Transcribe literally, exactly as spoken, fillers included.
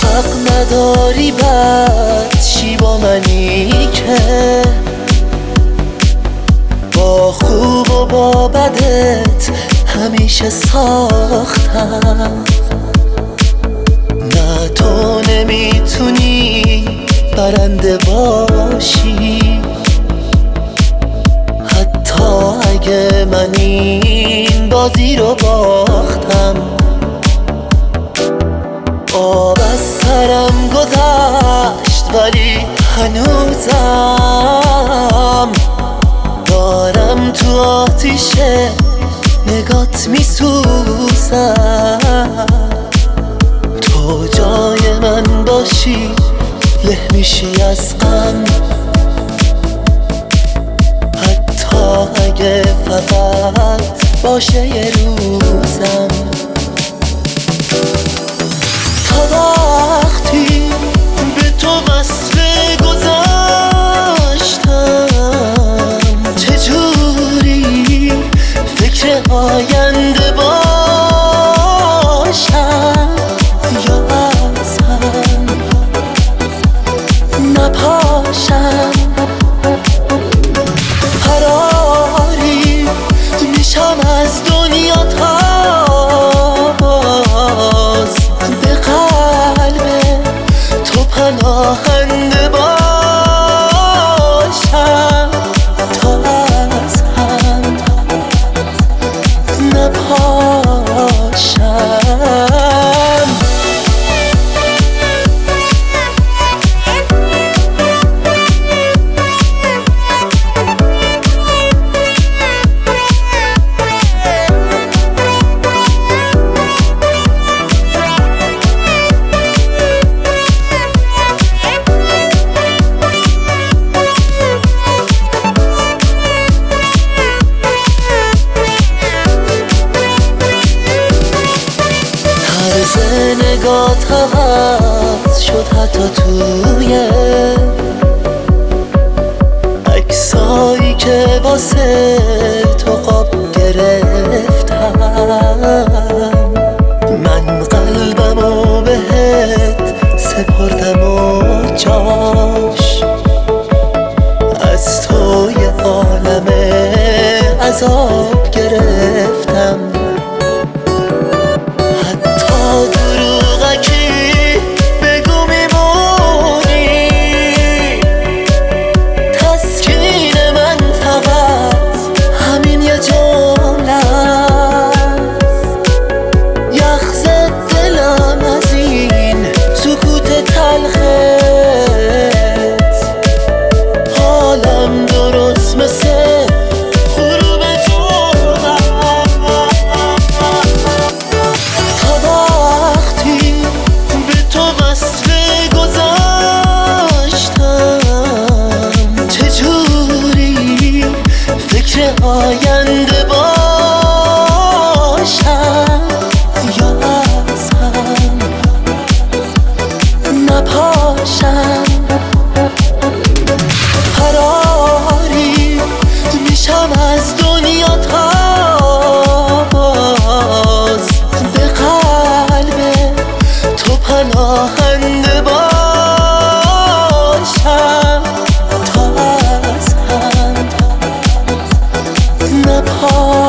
حق نداری بد چی با منی که با خوب و با بدت همیشه ساختم. نه تو نمیتونی برنده باشی، حتی اگه من این بازی رو باختم. آب از سرم گذشت ولی هنوزم دارم تو آتیش نگات میسوزم. تو جای من باشی له میشی از غم، حتی اگه فقط باشه یه روزم. تا وقتی به تو وصل گذاشتم، چجوری فکر آینده باشم یا از هم نپاشم. فراری میشم از دنیا تا باز به قلب تو پناهنده باشم. تا از هم نپاشم. طرز نگات عوض شد حتی توی عکسایی که واسه تو قاب گرفتم. من قلبمو بهت سپردم و جاش از تو یه عالم عذاب گرفتم. آینده باشم یا از هم نپاشم. فراری میشم از دنیا تا باز به قلب تو پناهنده باشم. تا از هم نپاشم.